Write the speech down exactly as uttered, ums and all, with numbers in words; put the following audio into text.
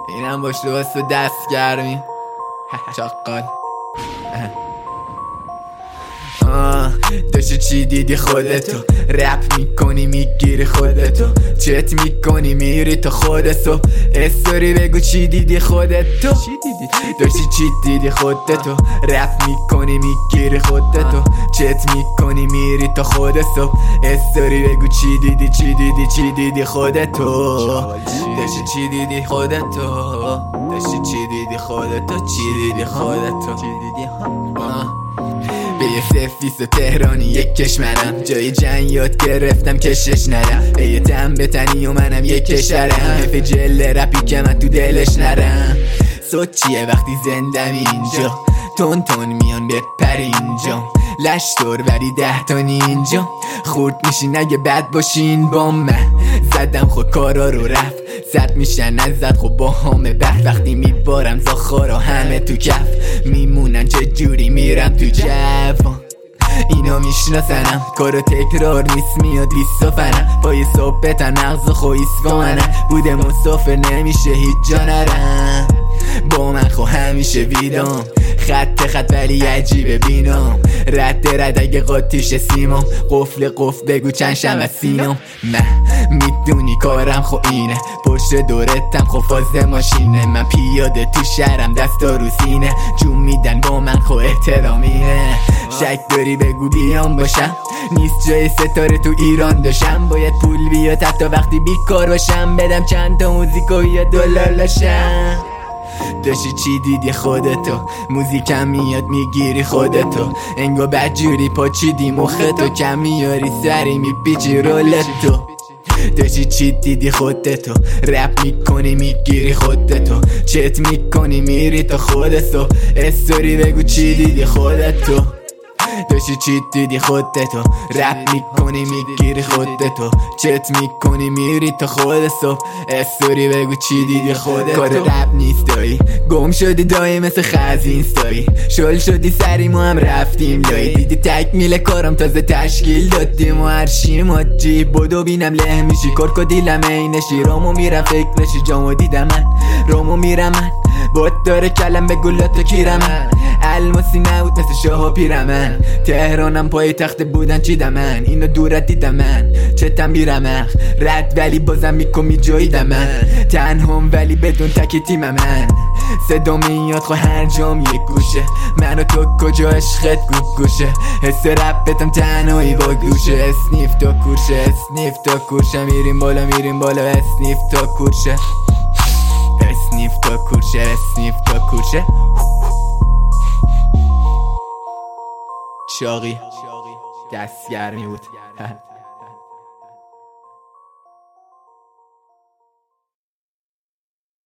اینم باش لباس و دست گرمی چاقال داشتی چی دیدی خودتو رپ میکنی میگیری خودتو چت میکنی میری تا خود صبح استوری بگو چی دیدی خودتو داشتی چی دیدی خودتو رپ میکنی میگیری خودتو چت میکنی میری تا خود صبح استوری بگو چی دیدی چی دیدی چی دیدی خودتو داشتی چی دیدی خودتو داشتی چی دیدی خودتو چی دیدی خودتو به یه سفیس و تهرانی یک کشمرم جای جنگ یاد گرفتم کشش نرم به یه دم بتنی و منم یک کشرم حیف جل رپی که من تو دلش نرم صد چیه وقتی زندم اینجا تون تون میان بپر اینجا لشتور ولی ده تا اینجا خورد میشین اگه بد باشین با من زدم خود کارا رو رفت زد میشن نزد خب با همه بحث وقتی میبارم زاخارا همه تو کف میمونن چه جوری میرم تو جوان اینا میشناسنم کارو تکرار نیست میاد لیستافنم پای صحبتن نغز خویس گانم بوده مسافر نمیشه هیچ جا نرم با من خو همیشه ویدام خط خط ولی عجیبه بینام رد رد اگه قاطیش سیمام قفل قفل بگو چند شم و سینام من میدونی کارم خو اینه پشت دورتم خو فاز ماشینه من پیاده تو شهرم دستا رو سینه جون میدن با من خو احترامینه شک داری بگو بیام باشم نیست جای ستاره تو ایران داشم باید پول بیاد حتی وقتی بیکار باشم بدم چند تا موزیکو یا دلالاشم داشتی چی دیدی خودتو موزیکم میاد میگیری خودتو انگو بدجوری پاچیدی مختو کم میاری سری میپیچی رولتو داشتی چی دیدی خودتو رپ میکنی میگیری خودتو چت میکنی میری تا خودتو استوری بگو چی دیدی خودتو داشتی چی دیدی خودتو رپ میکنی میگیری خودتو چت میکنی میری تا خود صبح استوری بگو چی دیدی خودتو کار رپ نیست دایی گم شدی دایی مثل خزین ستایی شل شدی سریم و هم رفتیم لایی دیدی تکمیل کارم تازه تشکیل دادیم و هرشیم حاجی بودو بینم له میشی کرکو دیلم اینشی رامو میرم فکرشی جامو دیدم من رامو میرم من بات داره کلم به گلاتو کیرم من الماسی نبود مثل شاه و پیرمن تهرانم پای تخت بودن چیدم من اینو دورت دیدم من چتم بیرمخ رد ولی بازم میکن جاییدم من تنهم ولی بدون تکی تیم من صدا میاد خو هر جام یک گوشه من و تو کجا عشقت گوب گوشه حس رپتم تنهایی با گوشه اسنیف تا کورشه اسنیف تا کورشه میریم بالا میریم بالا اسنیف تا کورشه اسنیف تا کورشه اسنیف تا کورشه چاقی دستگرمی بود